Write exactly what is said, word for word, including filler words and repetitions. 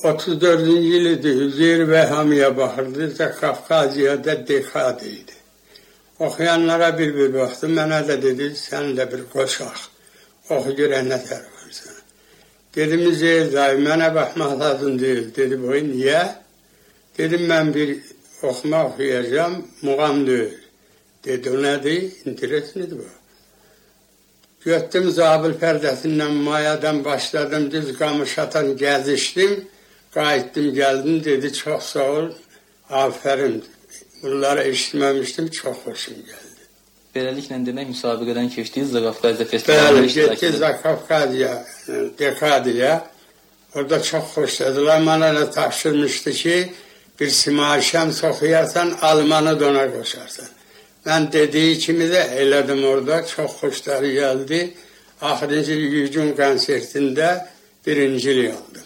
otuz dördüncü il idi, Üzeyir və Hamiyə baxırdı, Qafqaziyada dekad idi. Oxuyanlara bir-bir baxdı, mənə də dedi, sən də bir qoşaq, oxu görən nə tər varsan. Dedim, Üzeyir dayı, mənə baxmaq lazım deyil. Dedi, boy, niyə? Dedim, mən bir oxuma oxuyacağım, muğam deyil. Dedi, o nədir? İnteres nedir bu? Götdüm Zabil pərdəsindən, mayadan başladım, düz qamışatan gəzişdim, qayıtdım, gəldim, dedi, çox sağ ol, afərin. Bunları eşitməmişdim, çox xoşum gəldi. Beləliklə demək, müsabiqədən keçdiniz Zaqafqaziya festivalına iştirak edin. Bəli, getdi Zaqafqaziya, Dekadiya. Orada çox xoşladılar. Mənə elə tapşırmışdı ki, bir Simai Şəms oxuyarsan, Almanı da ona qoşarsan. Mən dediyi kimi də elədim orada, çox xoşları gəldi. Axırıncı Yücün konsertində birincilik aldım.